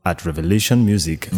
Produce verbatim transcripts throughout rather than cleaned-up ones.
at Revelation Music.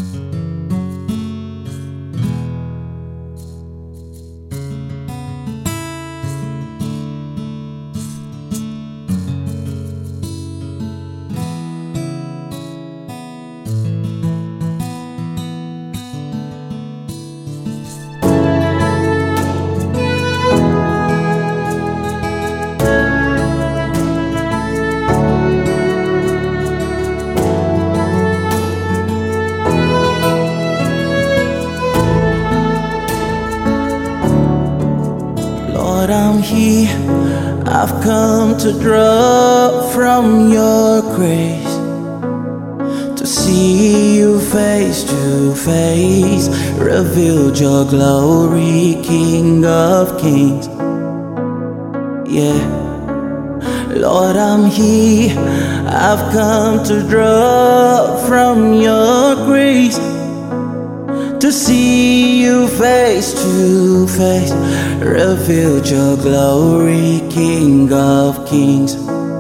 Lord, I'm here, I've come to draw from your grace, to see you face to face, revealed your glory, King of kings. Yeah, Lord, I'm here, I've come to draw from your grace, to see you face to face, revealed your glory, King of kings.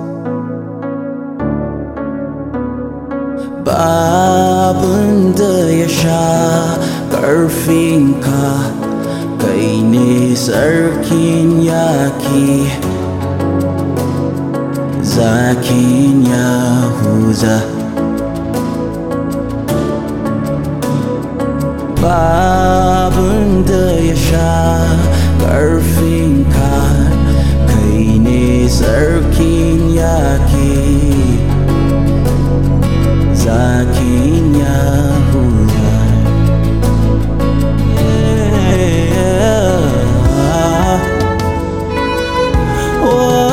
Babun da ya sha ƙarfinka, kai ne sarkin yaki, zakin Yahuza. Babun da ya sha ƙarfinka, kai ne sarkin yaƙi, zakin Yahuza. Yeah. Oh.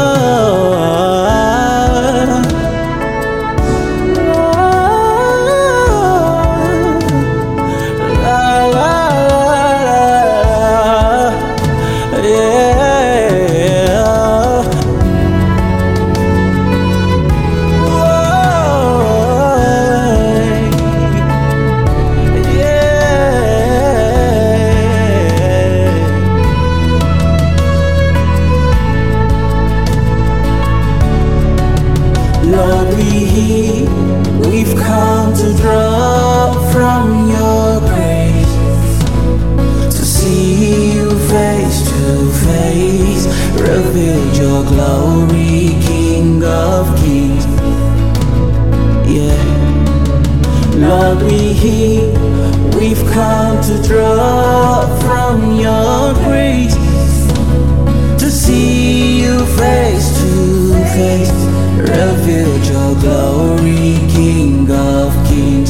Lord, we, we've come to draw from your grace, to see you face to face, revealed your glory, King of kings. Yeah, Lord, we, we've come to draw from your grace, to see you face to face, revealed your glory, King of kings.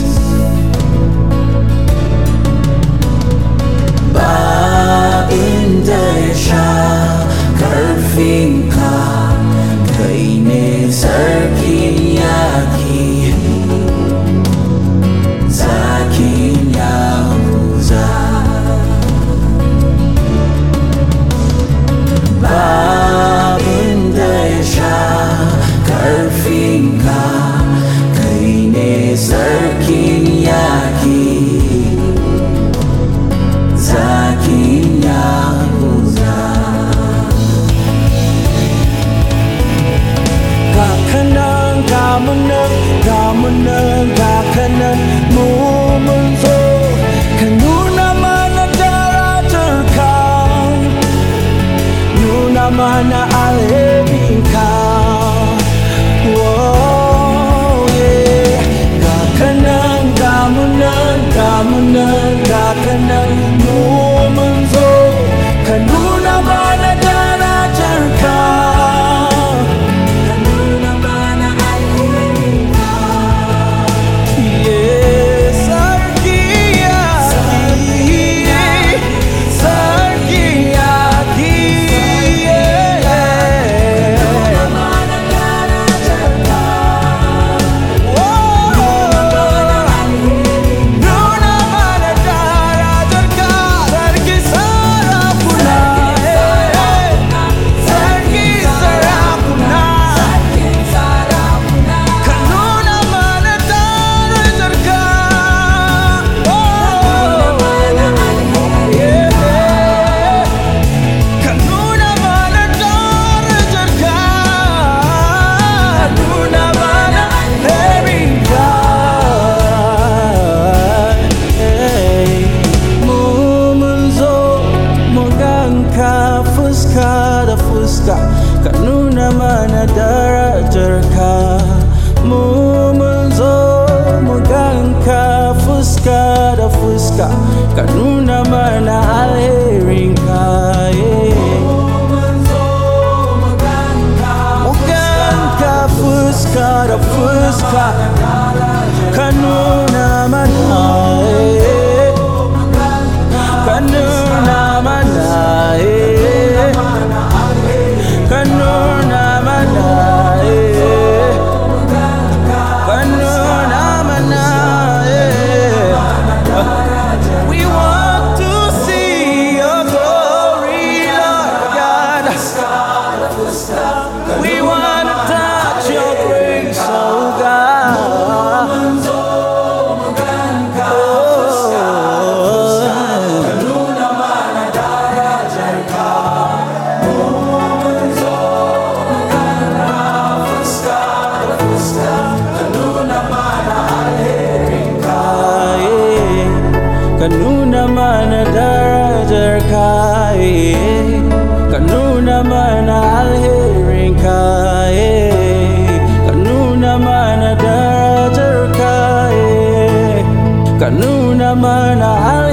Babun da ya sha ƙarfinka, kai ne sarkin yaƙi, zakin Yahuza. Babun da ya sha ƙarfinka, kai ne sarkin yaƙi, zakin Yahuza. Ga kanan, ga munan, ga munan, ga kanan, mu mun zo ka nuna mana darajarka, nuna mana alherinka. Oh, yeah. Ga kanan, ga munan, ga fuska ka nuna mana alherinka. Muganka fuska da fuska ka nuna mana, ka nuna mana, ka nuna mana, ka nuna mana. We want to see your glory, Lord God. We want to touch your grace, oh God. Kanuna mana darajar ka, kanuna mana alherin ka, kanuna mana darajar ka, kanuna mana